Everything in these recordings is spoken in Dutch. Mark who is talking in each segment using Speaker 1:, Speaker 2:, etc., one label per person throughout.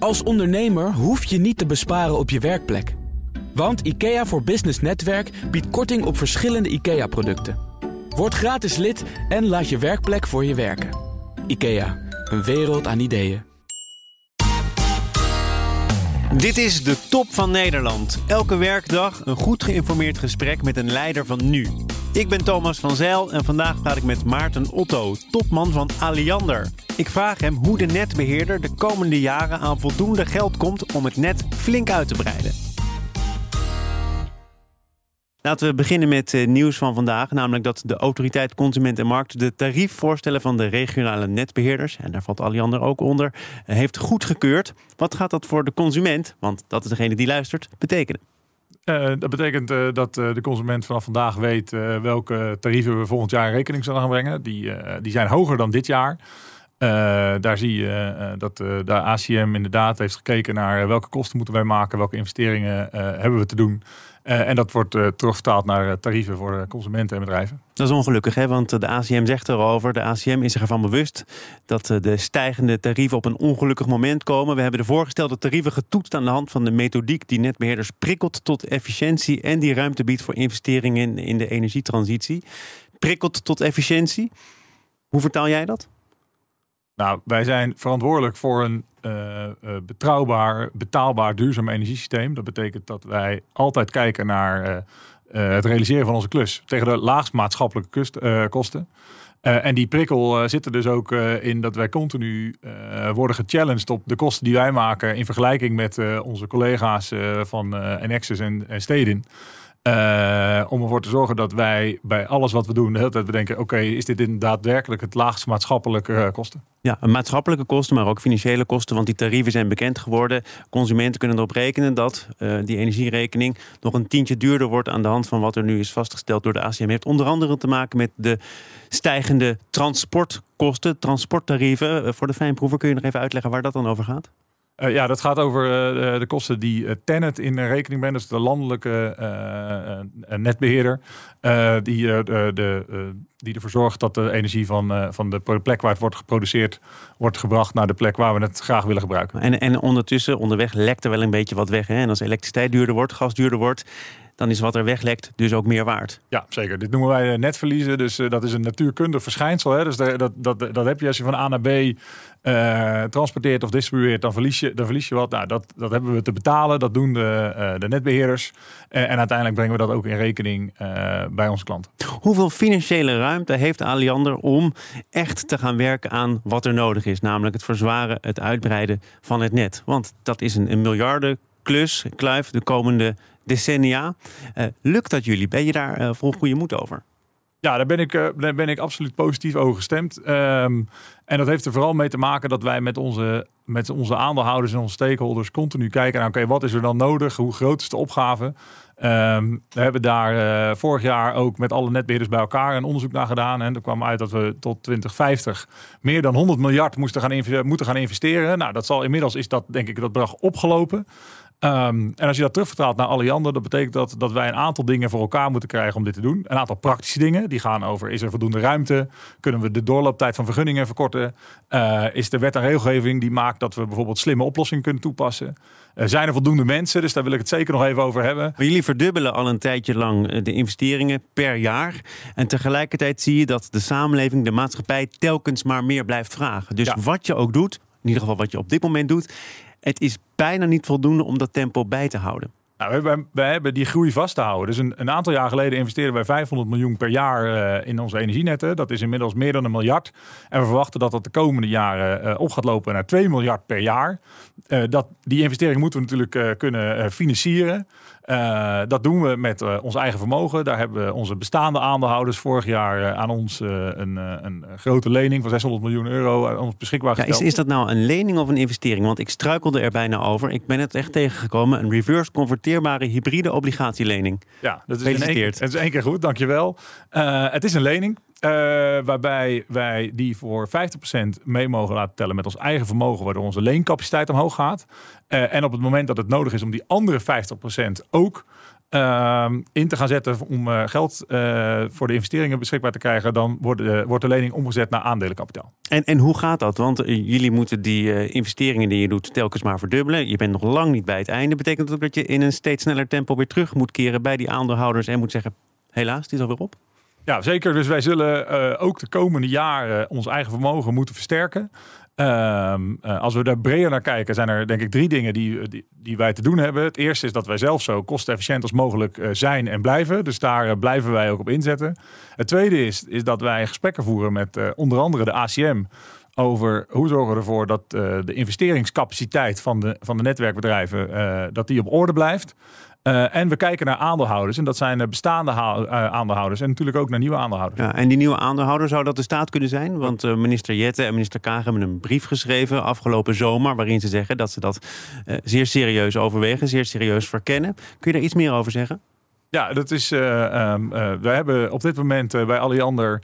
Speaker 1: Als ondernemer hoef je niet te besparen op je werkplek. Want IKEA voor Business Netwerk biedt korting op verschillende IKEA-producten. Word gratis lid en laat je werkplek voor je werken. IKEA, een wereld aan ideeën.
Speaker 2: Dit is de Top van Nederland. Elke werkdag een goed geïnformeerd gesprek met een leider van nu. Ik ben Thomas van Zijl en vandaag praat ik met Maarten Otto, topman van Alliander. Ik vraag hem hoe de netbeheerder de komende jaren aan voldoende geld komt om het net flink uit te breiden. Laten we beginnen met nieuws van vandaag, namelijk dat de Autoriteit Consument en Markt de tariefvoorstellen van de regionale netbeheerders, en daar valt Alliander ook onder, heeft goedgekeurd. Wat gaat dat voor de consument, want dat is degene die luistert, betekenen?
Speaker 3: Dat betekent dat de consument vanaf vandaag weet welke tarieven we volgend jaar in rekening zullen gaan brengen. Die zijn hoger dan dit jaar. Daar zie je dat de ACM inderdaad heeft gekeken naar welke kosten moeten wij maken, welke investeringen hebben we te doen. En dat wordt terugvertaald naar tarieven voor consumenten en bedrijven. Dat
Speaker 2: is ongelukkig, hè? Want de ACM zegt erover. De ACM is zich ervan bewust dat de stijgende tarieven op een ongelukkig moment komen. We hebben de voorgestelde tarieven getoetst aan de hand van de methodiek die netbeheerders prikkelt tot efficiëntie en die ruimte biedt voor investeringen in de energietransitie. Prikkelt tot efficiëntie. Hoe vertaal jij dat?
Speaker 3: Nou, wij zijn verantwoordelijk voor een betrouwbaar, betaalbaar, duurzaam energiesysteem. Dat betekent dat wij altijd kijken naar het realiseren van onze klus tegen de laagst maatschappelijke kosten. En die prikkel zit er dus ook in dat wij continu worden gechallenged op de kosten die wij maken in vergelijking met onze collega's van Enexis en Stedin. Om ervoor te zorgen dat wij bij alles wat we doen de hele tijd bedenken, oké, is dit inderdaad werkelijk het laagste maatschappelijke kosten?
Speaker 2: Ja, maatschappelijke kosten, maar ook financiële kosten, want die tarieven zijn bekend geworden. Consumenten kunnen erop rekenen dat die energierekening nog een tientje duurder wordt aan de hand van wat er nu is vastgesteld door de ACM. Heeft onder andere te maken met de stijgende transportkosten, transporttarieven. Voor de fijnproever, kun je nog even uitleggen waar dat dan over gaat?
Speaker 3: Ja, dat gaat over de kosten die TenneT in rekening brengt. Dus de landelijke netbeheerder. Die ervoor zorgt dat de energie van de plek waar het wordt geproduceerd wordt gebracht naar de plek waar we het graag willen gebruiken.
Speaker 2: En ondertussen, onderweg lekt er wel een beetje wat weg. Hè? En als elektriciteit duurder wordt, gas duurder wordt, dan is wat er weglekt dus ook meer waard.
Speaker 3: Ja, zeker. Dit noemen wij netverliezen. Dus dat is een natuurkundig verschijnsel. Hè? Dus dat heb je als je van A naar B transporteert of distribueert, dan verlies je wat. Nou, dat hebben we te betalen. Dat doen de netbeheerders. En uiteindelijk brengen we dat ook in rekening bij onze klanten.
Speaker 2: Hoeveel financiële ruimte heeft Alliander om echt te gaan werken aan wat er nodig is? Namelijk het verzwaren, het uitbreiden van het net. Want dat is een miljardenklus, kluif, de komende decennia. Lukt dat jullie? Ben je daar vol goede moed over?
Speaker 3: Ja, daar ben ik absoluut positief over gestemd. En dat heeft er vooral mee te maken dat wij met onze aandeelhouders en onze stakeholders continu kijken naar, oké, wat is er dan nodig? Hoe groot is de opgave? We hebben daar vorig jaar ook met alle netbeheerders bij elkaar een onderzoek naar gedaan. En er kwam uit dat we tot 2050 meer dan 100 miljard moeten gaan investeren. Nou, inmiddels is dat, denk ik, dat bedrag opgelopen. En als je dat terugvertaalt naar Alliander, dat betekent dat wij een aantal dingen voor elkaar moeten krijgen om dit te doen. Een aantal praktische dingen, die gaan over, is er voldoende ruimte? Kunnen we de doorlooptijd van vergunningen verkorten? Is de wet en regelgeving die maakt dat we bijvoorbeeld slimme oplossingen kunnen toepassen? Zijn er voldoende mensen? Dus daar wil ik het zeker nog even over hebben.
Speaker 2: Maar jullie verdubbelen al een tijdje lang de investeringen per jaar. En tegelijkertijd zie je dat de samenleving, de maatschappij, telkens maar meer blijft vragen. Dus wat je ook doet, in ieder geval wat je op dit moment doet, het is bijna niet voldoende om dat tempo bij te houden.
Speaker 3: Nou, wij hebben die groei vast te houden. Dus een aantal jaar geleden investeerden wij 500 miljoen per jaar in onze energienetten. Dat is inmiddels meer dan 1 miljard. En we verwachten dat dat de komende jaren op gaat lopen naar 2 miljard per jaar. Die investering moeten we natuurlijk kunnen financieren. Dat doen we met ons eigen vermogen. Daar hebben onze bestaande aandeelhouders vorig jaar aan ons een grote lening van 600 miljoen euro aan ons beschikbaar gesteld.
Speaker 2: Is dat nou een lening of een investering? Want ik struikelde er bijna over. Ik ben het echt tegengekomen. Een reverse converteerbare hybride obligatielening.
Speaker 3: Ja, dat is het is 1 keer goed, dankjewel. Het is een lening. Waarbij wij die voor 50% mee mogen laten tellen met ons eigen vermogen, waardoor onze leencapaciteit omhoog gaat. En op het moment dat het nodig is om die andere 50% ook in te gaan zetten om geld voor de investeringen beschikbaar te krijgen, dan wordt de lening omgezet naar aandelenkapitaal.
Speaker 2: En hoe gaat dat? Want jullie moeten die investeringen die je doet telkens maar verdubbelen. Je bent nog lang niet bij het einde. Betekent dat ook dat je in een steeds sneller tempo weer terug moet keren bij die aandeelhouders en moet zeggen, helaas, het is alweer op?
Speaker 3: Ja, zeker. Dus wij zullen ook de komende jaren ons eigen vermogen moeten versterken. Als we daar breder naar kijken, zijn er denk ik 3 dingen die wij te doen hebben. Het eerste is dat wij zelf zo kostenefficiënt als mogelijk zijn en blijven. Dus daar blijven wij ook op inzetten. Het tweede is dat wij gesprekken voeren met onder andere de ACM over hoe zorgen we ervoor dat de investeringscapaciteit van de netwerkbedrijven dat die op orde blijft. En we kijken naar aandeelhouders. En dat zijn bestaande aandeelhouders. En natuurlijk ook naar nieuwe aandeelhouders.
Speaker 2: Ja, en die nieuwe aandeelhouder, zou dat de staat kunnen zijn? Want minister Jette en minister Kaag hebben een brief geschreven afgelopen zomer, waarin ze zeggen dat ze dat zeer serieus overwegen, zeer serieus verkennen. Kun je daar iets meer over zeggen?
Speaker 3: Ja, dat is. We hebben op dit moment bij Alliander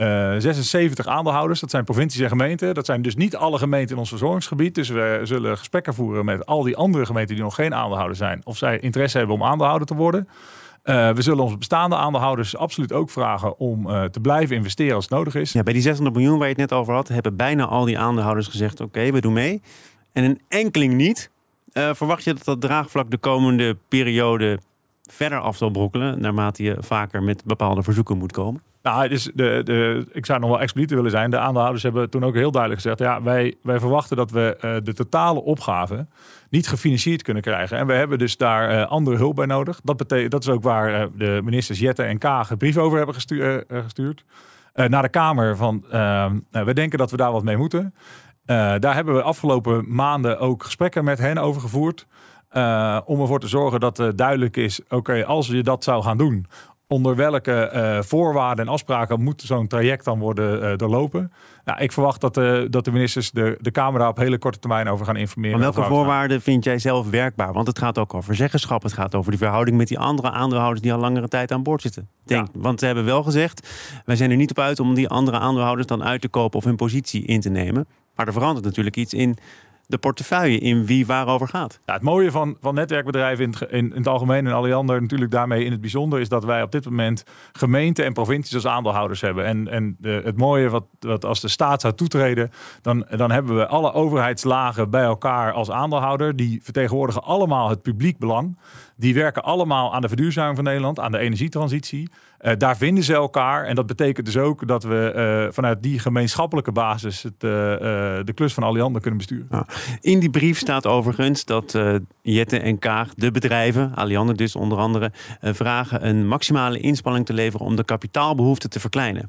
Speaker 3: 76 aandeelhouders. Dat zijn provincies en gemeenten. Dat zijn dus niet alle gemeenten in ons verzorgingsgebied. Dus we zullen gesprekken voeren met al die andere gemeenten die nog geen aandeelhouder zijn. Of zij interesse hebben om aandeelhouder te worden. We zullen onze bestaande aandeelhouders absoluut ook vragen om te blijven investeren als het nodig is.
Speaker 2: Ja, bij die 600 miljoen waar je het net over had, hebben bijna al die aandeelhouders gezegd, oké, we doen mee. En een enkeling niet. Verwacht je dat draagvlak de komende periode verder af zal brokkelen, naarmate je vaker met bepaalde verzoeken moet komen?
Speaker 3: Nou, dus ik zou nog wel explicieter willen zijn. De aandeelhouders hebben toen ook heel duidelijk gezegd, ja, wij verwachten dat we de totale opgave niet gefinancierd kunnen krijgen. En we hebben dus daar andere hulp bij nodig. Dat is ook waar de ministers Jette en Kaag een brief over hebben gestuurd. Naar de Kamer van, we denken dat we daar wat mee moeten. Daar hebben we afgelopen maanden ook gesprekken met hen over gevoerd. Om ervoor te zorgen dat duidelijk is, oké, als je dat zou gaan doen, onder welke voorwaarden en afspraken moet zo'n traject dan worden doorlopen. Nou, ik verwacht dat de ministers de Kamer daar op hele korte termijn over gaan informeren.
Speaker 2: Maar welke voorwaarden vind jij zelf werkbaar? Want het gaat ook over zeggenschap. Het gaat over die verhouding met die andere aandeelhouders die al langere tijd aan boord zitten. Want ze hebben wel gezegd, wij zijn er niet op uit om die andere aandeelhouders dan uit te kopen of hun positie in te nemen. Maar er verandert natuurlijk iets in de portefeuille, in wie waarover gaat. Ja,
Speaker 3: het mooie van netwerkbedrijven in het algemeen en Alliander natuurlijk daarmee in het bijzonder is dat wij op dit moment gemeenten en provincies als aandeelhouders hebben. En het mooie wat als de staat zou toetreden, dan hebben we alle overheidslagen bij elkaar als aandeelhouder. Die vertegenwoordigen allemaal het publiek belang. Die werken allemaal aan de verduurzaming van Nederland, aan de energietransitie. Daar vinden ze elkaar. En dat betekent dus ook dat we vanuit die gemeenschappelijke basis de klus van Alliander kunnen besturen.
Speaker 2: Nou, in die brief staat overigens dat Jette en Kaag, de bedrijven, Alliander dus onder andere, vragen een maximale inspanning te leveren om de kapitaalbehoefte te verkleinen.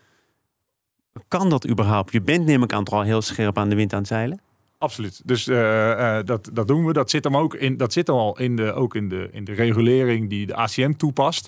Speaker 2: Kan dat überhaupt? Je bent neem ik aan toch al heel scherp aan de wind aan het zeilen?
Speaker 3: Absoluut. Dus dat doen we. Dat zit hem ook in. Dat zit hem al in de regulering die de ACM toepast.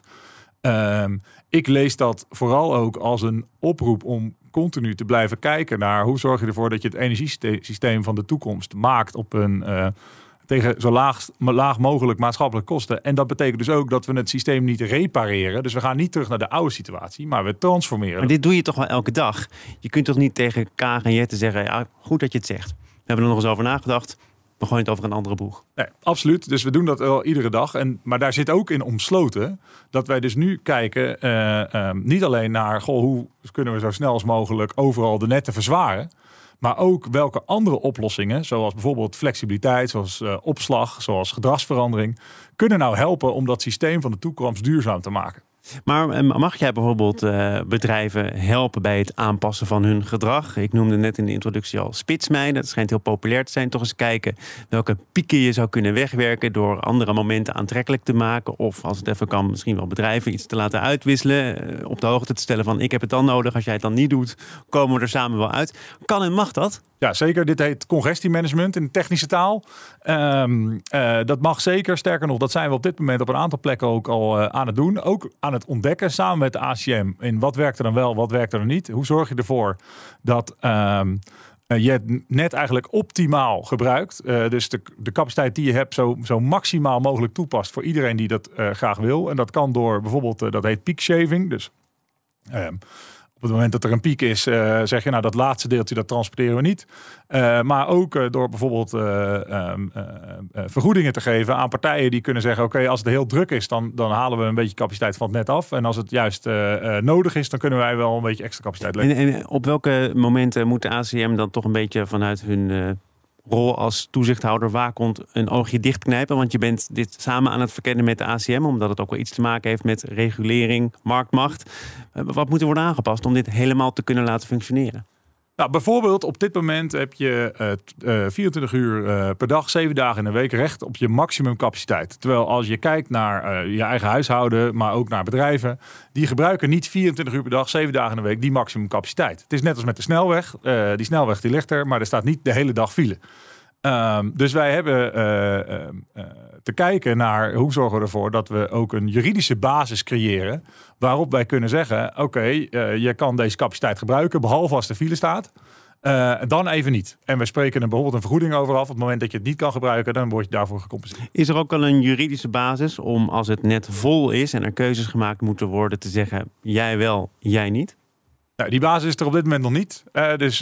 Speaker 3: Ik lees dat vooral ook als een oproep om continu te blijven kijken naar hoe zorg je ervoor dat je het energiesysteem van de toekomst maakt op een tegen zo laag mogelijk maatschappelijke kosten. En dat betekent dus ook dat we het systeem niet repareren. Dus we gaan niet terug naar de oude situatie, maar we transformeren.
Speaker 2: Maar dit doe je toch wel elke dag? Je kunt toch niet tegen Kaag en Jette zeggen, ja, goed dat je het zegt. We hebben er nog eens over nagedacht. We gooien het over een andere boeg.
Speaker 3: Nee, absoluut. Dus we doen dat wel iedere dag. Maar daar zit ook in omsloten dat wij dus nu kijken niet alleen naar hoe kunnen we zo snel als mogelijk overal de netten verzwaren. Maar ook welke andere oplossingen, zoals bijvoorbeeld flexibiliteit, zoals opslag, zoals gedragsverandering, kunnen nou helpen om dat systeem van de toekomst duurzaam te maken.
Speaker 2: Maar mag jij bijvoorbeeld bedrijven helpen bij het aanpassen van hun gedrag? Ik noemde net in de introductie al spitsmijnen. Dat schijnt heel populair te zijn. Toch eens kijken welke pieken je zou kunnen wegwerken door andere momenten aantrekkelijk te maken. Of als het even kan, misschien wel bedrijven iets te laten uitwisselen. Op de hoogte te stellen van ik heb het dan nodig. Als jij het dan niet doet, komen we er samen wel uit. Kan en mag dat?
Speaker 3: Ja, zeker. Dit heet congestiemanagement in de technische taal. Dat mag zeker. Sterker nog, dat zijn we op dit moment op een aantal plekken ook al aan het doen. Ook aan het ontdekken samen met de ACM. In wat werkt er dan wel, wat werkt er dan niet? Hoe zorg je ervoor dat je het net eigenlijk optimaal gebruikt. Dus de capaciteit die je hebt zo maximaal mogelijk toepast voor iedereen die dat graag wil. En dat kan door bijvoorbeeld, dat heet peak shaving. Dus Op het moment dat er een piek is, zeg je, nou, dat laatste deeltje, dat transporteren we niet. Maar ook door bijvoorbeeld vergoedingen te geven aan partijen die kunnen zeggen, oké, als het heel druk is, dan halen we een beetje capaciteit van het net af. En als het juist nodig is, dan kunnen wij wel een beetje extra capaciteit leveren.
Speaker 2: En op welke momenten moet de ACM dan toch een beetje vanuit hun rol als toezichthouder wakend een oogje dichtknijpen? Want je bent dit samen aan het verkennen met de ACM, omdat het ook wel iets te maken heeft met regulering, marktmacht. Wat moet er worden aangepast om dit helemaal te kunnen laten functioneren?
Speaker 3: Nou, bijvoorbeeld op dit moment heb je 24 uur per dag, 7 dagen in de week recht op je maximumcapaciteit. Terwijl als je kijkt naar je eigen huishouden, maar ook naar bedrijven, die gebruiken niet 24 uur per dag, 7 dagen in de week die maximumcapaciteit. Het is net als met de snelweg. Die snelweg die ligt er, maar er staat niet de hele dag file. Dus wij hebben te kijken naar hoe zorgen we ervoor dat we ook een juridische basis creëren waarop wij kunnen zeggen, oké, je kan deze capaciteit gebruiken, behalve als de file staat. Dan even niet. En we spreken er bijvoorbeeld een vergoeding over af. Op het moment dat je het niet kan gebruiken, dan word je daarvoor gecompenseerd.
Speaker 2: Is er ook al een juridische basis om, als het net vol is en er keuzes gemaakt moeten worden, te zeggen, jij wel, jij niet?
Speaker 3: Nou, die basis is er op dit moment nog niet. Dus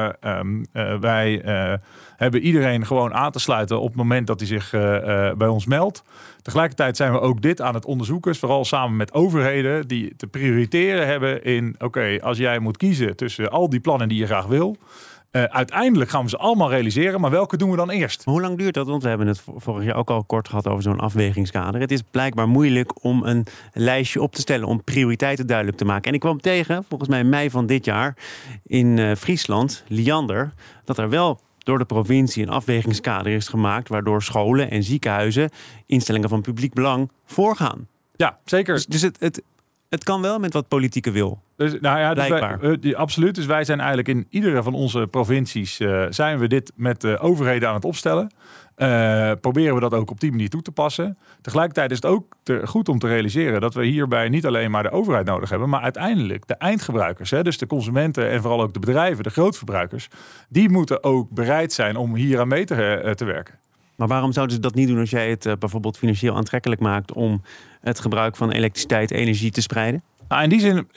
Speaker 3: wij hebben iedereen gewoon aan te sluiten op het moment dat hij zich bij ons meldt. Tegelijkertijd zijn we ook dit aan het onderzoeken, vooral samen met overheden die te prioriteren hebben in, oké, als jij moet kiezen tussen al die plannen die je graag wil, uiteindelijk gaan we ze allemaal realiseren, maar welke doen we dan eerst?
Speaker 2: Hoe lang duurt dat? Want we hebben het vorig jaar ook al kort gehad over zo'n afwegingskader. Het is blijkbaar moeilijk om een lijstje op te stellen, om prioriteiten duidelijk te maken. En ik kwam tegen, volgens mij mei van dit jaar, in Friesland, Liander, dat er wel door de provincie een afwegingskader is gemaakt, waardoor scholen en ziekenhuizen, instellingen van publiek belang, voorgaan.
Speaker 3: Ja, zeker.
Speaker 2: Dus het kan wel met wat politieke wil.
Speaker 3: Dus, nou ja, dus absoluut. Dus wij zijn eigenlijk in iedere van onze provincies zijn we dit met de overheden aan het opstellen. Proberen we dat ook op die manier toe te passen. Tegelijkertijd is het ook goed om te realiseren dat we hierbij niet alleen maar de overheid nodig hebben, maar uiteindelijk de eindgebruikers, dus de consumenten en vooral ook de bedrijven, de grootverbruikers, die moeten ook bereid zijn om hier aan mee te werken.
Speaker 2: Maar waarom zouden ze dat niet doen als jij het bijvoorbeeld financieel aantrekkelijk maakt om het gebruik van elektriciteit, energie te spreiden?
Speaker 3: Nou, in die zin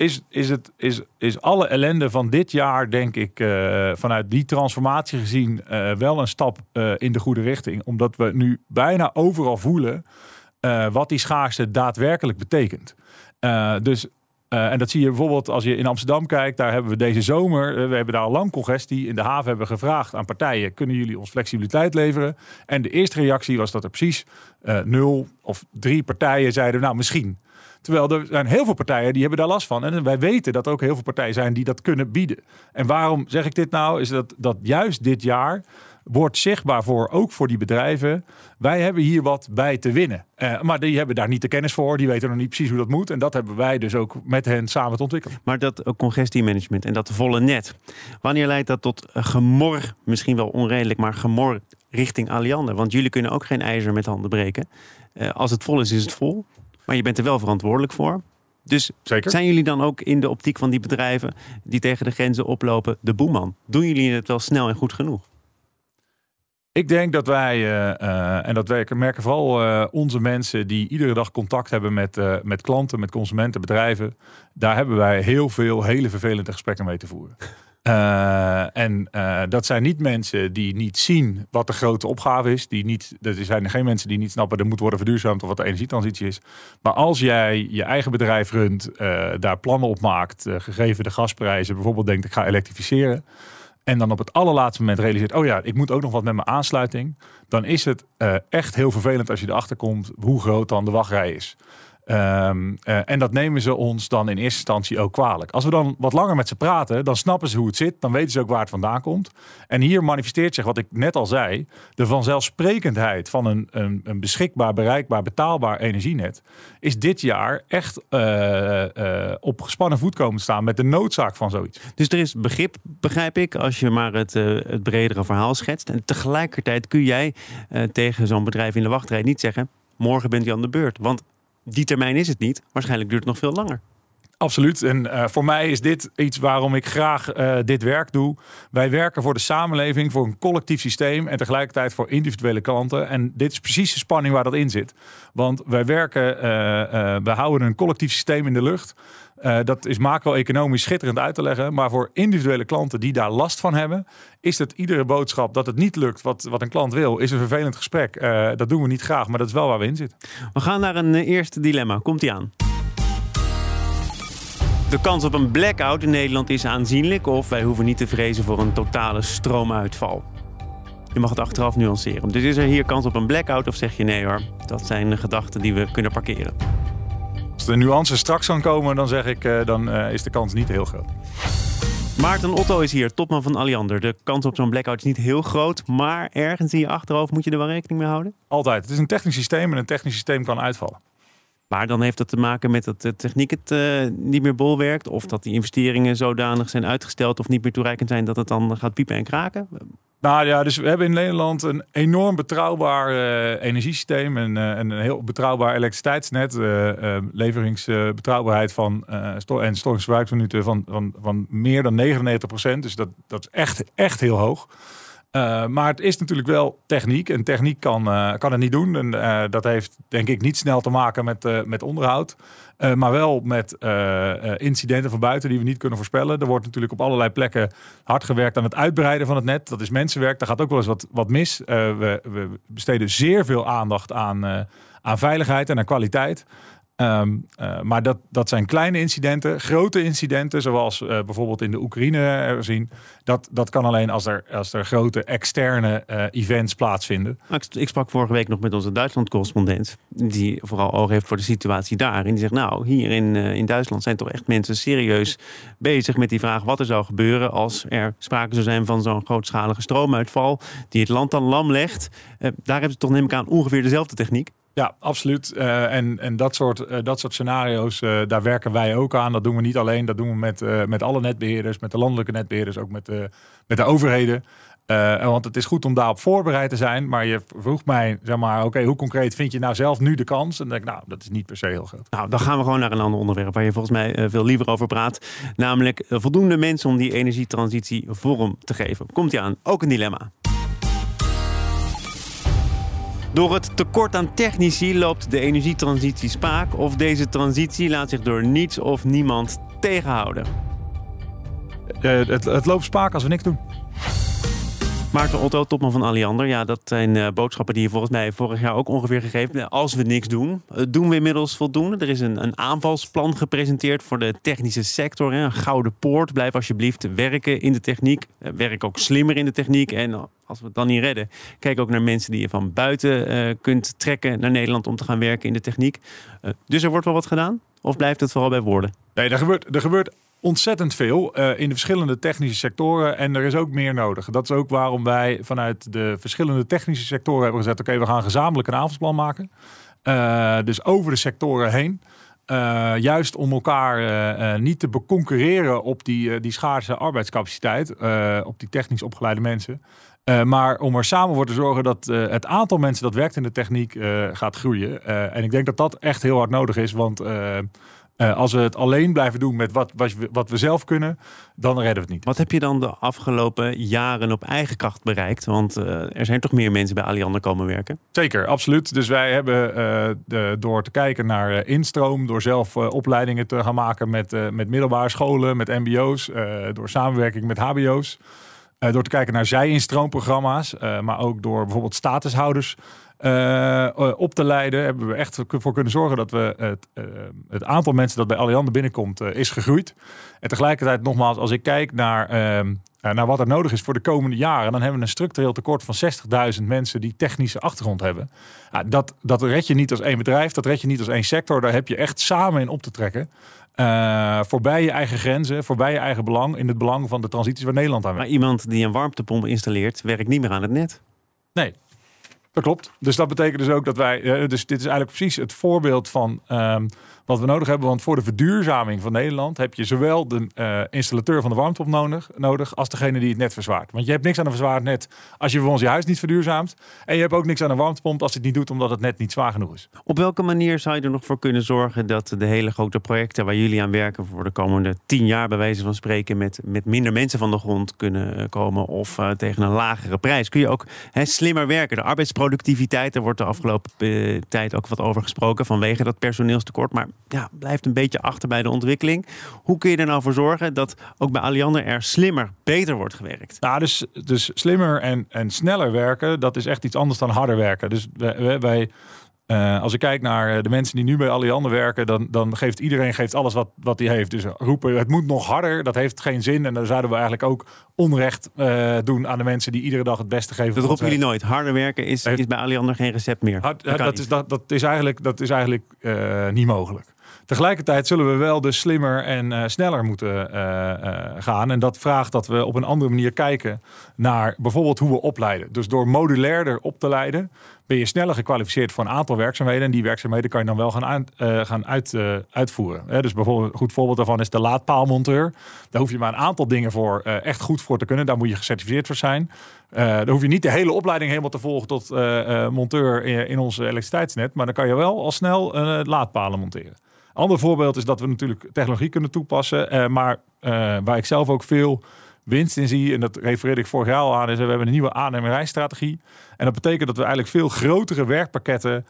Speaker 3: is alle ellende van dit jaar, denk ik, vanuit die transformatie gezien, wel een stap in de goede richting. Omdat we nu bijna overal voelen wat die schaarste daadwerkelijk betekent. En dat zie je bijvoorbeeld als je in Amsterdam kijkt. Daar hebben we deze zomer, we hebben daar al lang congestie. In de haven hebben we gevraagd aan partijen, kunnen jullie ons flexibiliteit leveren? En de eerste reactie was dat er precies 0 of 3 partijen zeiden, nou misschien. Terwijl er zijn heel veel partijen die hebben daar last van. En wij weten dat er ook heel veel partijen zijn die dat kunnen bieden. En waarom zeg ik dit nou? Is dat juist dit jaar wordt zichtbaar ook voor die bedrijven. Wij hebben hier wat bij te winnen. Maar die hebben daar niet de kennis voor. Die weten nog niet precies hoe dat moet. En dat hebben wij dus ook met hen samen te ontwikkelen.
Speaker 2: Maar dat congestiemanagement en dat volle net. Wanneer leidt dat tot gemor? Misschien wel onredelijk, maar gemor richting Alliander. Want jullie kunnen ook geen ijzer met handen breken. Als het vol is, is het vol. Maar je bent er wel verantwoordelijk voor. Dus zeker. Zijn jullie dan ook in de optiek van die bedrijven die tegen de grenzen oplopen de boeman? Doen jullie het wel snel en goed genoeg?
Speaker 3: Ik denk dat wij, en dat merken vooral onze mensen die iedere dag contact hebben met klanten, met consumenten, bedrijven. Daar hebben wij heel veel hele vervelende gesprekken mee te voeren. Dat zijn niet mensen die niet zien wat de grote opgave is. Er zijn geen mensen die niet snappen er moet worden verduurzaamd of wat de energietransitie is. Maar als jij je eigen bedrijf runt, daar plannen op maakt, gegeven de gasprijzen, bijvoorbeeld denkt ik ga elektrificeren. En dan op het allerlaatste moment realiseert, oh ja, ik moet ook nog wat met mijn aansluiting. Dan is het echt heel vervelend als je erachter komt hoe groot dan de wachtrij is. En dat nemen ze ons dan in eerste instantie ook kwalijk. Als we dan wat langer met ze praten, dan snappen ze hoe het zit. Dan weten ze ook waar het vandaan komt. En hier manifesteert zich wat ik net al zei. De vanzelfsprekendheid van een beschikbaar, bereikbaar, betaalbaar energienet. Is dit jaar echt op gespannen voet komen te staan met de noodzaak van zoiets.
Speaker 2: Dus er is begrip, begrijp ik, als je maar het bredere verhaal schetst. En tegelijkertijd kun jij tegen zo'n bedrijf in de wachtrij niet zeggen, morgen bent u aan de beurt. Want die termijn is het niet. Waarschijnlijk duurt het nog veel langer.
Speaker 3: Absoluut. En voor mij is dit iets waarom ik graag dit werk doe. Wij werken voor de samenleving, voor een collectief systeem en tegelijkertijd voor individuele klanten. En dit is precies de spanning waar dat in zit. Want wij we houden een collectief systeem in de lucht. Dat is macro-economisch schitterend uit te leggen. Maar voor individuele klanten die daar last van hebben, is het iedere boodschap dat het niet lukt wat een klant wil, is een vervelend gesprek. Dat doen we niet graag, maar dat is wel waar we in zitten.
Speaker 2: We gaan naar een eerste dilemma. Komt-ie aan. De kans op een blackout in Nederland is aanzienlijk of wij hoeven niet te vrezen voor een totale stroomuitval. Je mag het achteraf nuanceren. Dus is er hier kans op een blackout of zeg je nee hoor, dat zijn gedachten die we kunnen parkeren?
Speaker 3: Als de nuance straks kan komen, dan zeg ik, dan is de kans niet heel groot.
Speaker 2: Maarten Otto is hier, topman van Alliander. De kans op zo'n blackout is niet heel groot, maar ergens in je achterhoofd moet je er wel rekening mee houden?
Speaker 3: Altijd. Het is een technisch systeem en een technisch systeem kan uitvallen.
Speaker 2: Maar dan heeft dat te maken met dat de techniek het niet meer bolwerkt, of dat die investeringen zodanig zijn uitgesteld of niet meer toereikend zijn dat het dan gaat piepen en kraken?
Speaker 3: Nou ja, dus we hebben in Nederland een enorm betrouwbaar energiesysteem en een heel betrouwbaar elektriciteitsnet. Leveringsbetrouwbaarheid en storingsverbruiksminuten van meer dan 99%. Dus dat is echt heel hoog. Maar het is natuurlijk wel techniek. En techniek kan het niet doen. En dat heeft denk ik niet snel te maken met onderhoud. Maar wel met incidenten van buiten die we niet kunnen voorspellen. Er wordt natuurlijk op allerlei plekken hard gewerkt aan het uitbreiden van het net. Dat is mensenwerk. Daar gaat ook wel eens wat mis. We besteden zeer veel aandacht aan veiligheid en aan kwaliteit. Maar dat zijn kleine incidenten. Grote incidenten, zoals bijvoorbeeld in de Oekraïne zien. Dat kan alleen als er grote externe events plaatsvinden.
Speaker 2: Ik sprak vorige week nog met onze Duitsland-correspondent, die vooral oog heeft voor de situatie daar. En die zegt, nou, hier in Duitsland zijn toch echt mensen serieus bezig met die vraag wat er zou gebeuren als er sprake zou zijn van zo'n grootschalige stroomuitval die het land dan lam legt. Daar hebben ze toch, neem ik aan, ongeveer dezelfde techniek.
Speaker 3: Ja, absoluut. En dat soort scenario's, daar werken wij ook aan. Dat doen we niet alleen. Dat doen we met alle netbeheerders, met de landelijke netbeheerders, ook met de overheden. Want het is goed om daarop voorbereid te zijn. Maar je vroeg mij, zeg maar, oké, hoe concreet vind je nou zelf nu de kans? En dan denk ik, dat is niet per se heel groot.
Speaker 2: Nou, dan gaan we gewoon naar een ander onderwerp waar je volgens mij veel liever over praat. Namelijk voldoende mensen om die energietransitie vorm te geven. Komt-ie aan, ook een dilemma. Door het tekort aan technici loopt de energietransitie spaak of deze transitie laat zich door niets of niemand tegenhouden?
Speaker 3: Het loopt spaak als we niks doen.
Speaker 2: Maarten Otto, topman van Alliander. Ja, dat zijn boodschappen die je volgens mij vorig jaar ook ongeveer gegeven. Als we niks doen, doen we inmiddels voldoende. Er is een aanvalsplan gepresenteerd voor de technische sector. Een gouden poort. Blijf alsjeblieft werken in de techniek. Werk ook slimmer in de techniek. En als we het dan niet redden, kijk ook naar mensen die je van buiten kunt trekken naar Nederland om te gaan werken in de techniek. Dus er wordt wel wat gedaan? Of blijft het vooral bij woorden?
Speaker 3: Nee, er gebeurt ontzettend veel in de verschillende technische sectoren en er is ook meer nodig. Dat is ook waarom wij vanuit de verschillende technische sectoren hebben gezegd, oké, we gaan gezamenlijk een aanvalsplan maken. Dus over de sectoren heen. Juist om elkaar niet te beconcurreren op die schaarse arbeidscapaciteit, op die technisch opgeleide mensen. Maar om er samen voor te zorgen dat het aantal mensen dat werkt in de techniek gaat groeien. En ik denk dat dat echt heel hard nodig is, want als we het alleen blijven doen met wat we zelf kunnen, dan redden we het niet.
Speaker 2: Wat heb je dan de afgelopen jaren op eigen kracht bereikt? Want er zijn toch meer mensen bij Alliander komen werken?
Speaker 3: Zeker, absoluut. Dus wij hebben door te kijken naar instroom, door zelf opleidingen te gaan maken met middelbare scholen, met mbo's, door samenwerking met hbo's. Door te kijken naar zij-instroomprogramma's, maar ook door bijvoorbeeld statushouders op te leiden, hebben we echt voor kunnen zorgen dat we het aantal mensen dat bij Alliander binnenkomt is gegroeid. En tegelijkertijd nogmaals, als ik kijk naar wat er nodig is voor de komende jaren, dan hebben we een structureel tekort van 60.000 mensen die technische achtergrond hebben. Dat red je niet als één bedrijf, dat red je niet als één sector. Daar heb je echt samen in op te trekken. Voorbij je eigen grenzen, voorbij je eigen belang, in het belang van de transities waar Nederland aan werkt.
Speaker 2: Maar iemand die een warmtepomp installeert, werkt niet meer aan het net.
Speaker 3: Nee. Dat klopt. Dus dat betekent dus ook dat wij... dus dit is eigenlijk precies het voorbeeld van wat we nodig hebben. Want voor de verduurzaming van Nederland heb je zowel de installateur van de warmtepomp nodig als degene die het net verzwaart. Want je hebt niks aan een verzwaard net als je bijvoorbeeld je huis niet verduurzaamt. En je hebt ook niks aan een warmtepomp als het niet doet omdat het net niet zwaar genoeg is.
Speaker 2: Op welke manier zou je er nog voor kunnen zorgen dat de hele grote projecten waar jullie aan werken voor de komende 10 jaar bij wijze van spreken met minder mensen van de grond kunnen komen of tegen een lagere prijs? Kun je ook slimmer werken? De arbeidsproductiviteit, daar wordt de afgelopen tijd ook wat over gesproken vanwege dat personeelstekort. Maar ja, blijft een beetje achter bij de ontwikkeling. Hoe kun je er nou voor zorgen dat ook bij Alliander er slimmer, beter wordt gewerkt?
Speaker 3: Nou, dus slimmer en sneller werken, dat is echt iets anders dan harder werken. Dus wij als ik kijk naar de mensen die nu bij Alliander werken, dan geeft iedereen alles wat hij heeft. Dus roepen, het moet nog harder, dat heeft geen zin. En dan zouden we eigenlijk ook onrecht doen aan de mensen die iedere dag het beste geven.
Speaker 2: Dat roepen jullie nooit. Harder werken is bij Alliander geen recept meer.
Speaker 3: Dat is eigenlijk niet mogelijk. Tegelijkertijd zullen we wel dus slimmer en sneller moeten gaan. En dat vraagt dat we op een andere manier kijken naar bijvoorbeeld hoe we opleiden. Dus door modulairder op te leiden ben je sneller gekwalificeerd voor een aantal werkzaamheden. En die werkzaamheden kan je dan wel gaan uitvoeren. Dus bijvoorbeeld een goed voorbeeld daarvan is de laadpaalmonteur. Daar hoef je maar een aantal dingen voor echt goed voor te kunnen. Daar moet je gecertificeerd voor zijn. Dan hoef je niet de hele opleiding helemaal te volgen tot monteur in ons elektriciteitsnet. Maar dan kan je wel al snel laadpalen monteren. Een ander voorbeeld is dat we natuurlijk technologie kunnen toepassen. Maar waar ik zelf ook veel winst in zie, en dat refereerde ik vorig jaar al aan, is we hebben een nieuwe aannemerijstrategie. En dat betekent dat we eigenlijk veel grotere werkpakketten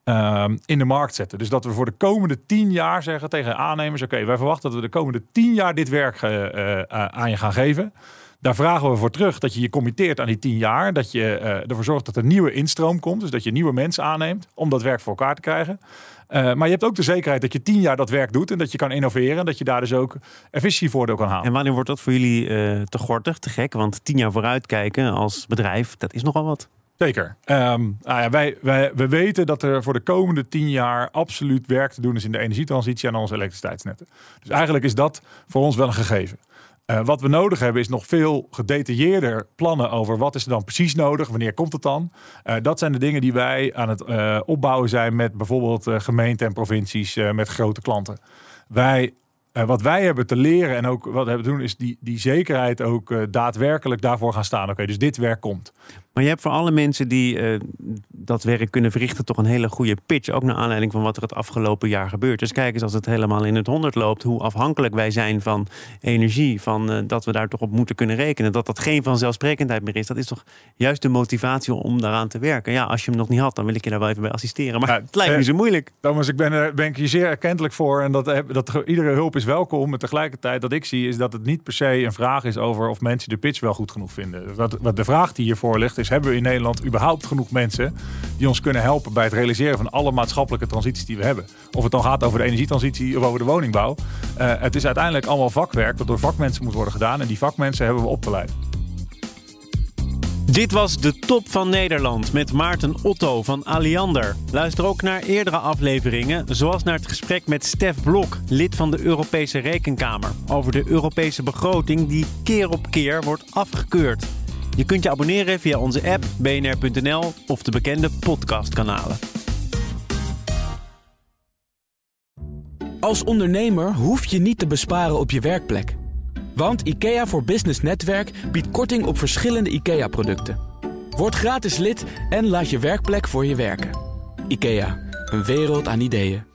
Speaker 3: in de markt zetten. Dus dat we voor de komende 10 jaar zeggen tegen aannemers, oké, wij verwachten dat we de komende 10 jaar dit werk aan je gaan geven. Daar vragen we voor terug dat je je committeert aan die 10 jaar. Dat je ervoor zorgt dat er nieuwe instroom komt. Dus dat je nieuwe mensen aanneemt om dat werk voor elkaar te krijgen. Maar je hebt ook de zekerheid dat je 10 jaar dat werk doet. En dat je kan innoveren. En dat je daar dus ook efficiëntievoordeel kan halen.
Speaker 2: En wanneer wordt dat voor jullie te gortig, te gek? Want 10 jaar vooruitkijken als bedrijf, dat is nogal wat.
Speaker 3: Zeker. We weten dat er voor de komende 10 jaar absoluut werk te doen is in de energietransitie aan onze elektriciteitsnetten. Dus eigenlijk is dat voor ons wel een gegeven. Wat we nodig hebben is nog veel gedetailleerder plannen over wat is er dan precies nodig, wanneer komt het dan. Dat zijn de dingen die wij aan het opbouwen zijn met bijvoorbeeld gemeenten en provincies met grote klanten. Wat wij hebben te leren en ook wat we hebben te doen is die zekerheid ook daadwerkelijk daarvoor gaan staan. Oké, dus dit werk komt.
Speaker 2: Maar je hebt voor alle mensen die dat werk kunnen verrichten toch een hele goede pitch. Ook naar aanleiding van wat er het afgelopen jaar gebeurt. Dus kijk eens als het helemaal in het 100 loopt. Hoe afhankelijk wij zijn van energie. Van dat we daar toch op moeten kunnen rekenen. Dat geen vanzelfsprekendheid meer is. Dat is toch juist de motivatie om daaraan te werken. Ja, als je hem nog niet had, dan wil ik je daar wel even bij assisteren. Maar het lijkt me zo moeilijk.
Speaker 3: Thomas, ik ben ik je zeer erkentelijk voor. En dat iedere hulp is welkom. En tegelijkertijd dat ik zie is dat het niet per se een vraag is over of mensen de pitch wel goed genoeg vinden. Wat de vraag die hiervoor ligt is, hebben we in Nederland überhaupt genoeg mensen die ons kunnen helpen bij het realiseren van alle maatschappelijke transities die we hebben? Of het dan gaat over de energietransitie of over de woningbouw. Het is uiteindelijk allemaal vakwerk dat door vakmensen moet worden gedaan. En die vakmensen hebben we op te leiden.
Speaker 2: Dit was de Top van Nederland met Maarten Otto van Alliander. Luister ook naar eerdere afleveringen, zoals naar het gesprek met Stef Blok, lid van de Europese Rekenkamer, over de Europese begroting die keer op keer wordt afgekeurd. Je kunt je abonneren via onze app, bnr.nl of de bekende podcastkanalen.
Speaker 1: Als ondernemer hoef je niet te besparen op je werkplek. Want IKEA voor Business Netwerk biedt korting op verschillende IKEA-producten. Word gratis lid en laat je werkplek voor je werken. IKEA, een wereld aan ideeën.